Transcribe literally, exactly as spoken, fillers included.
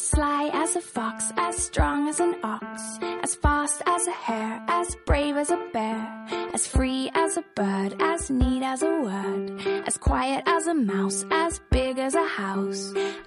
sly as a fox, as strong as an ox, as fast as a hare, as brave as a bear, as free as a bird, as neat as a word, as quiet as a mouse, as big as a house.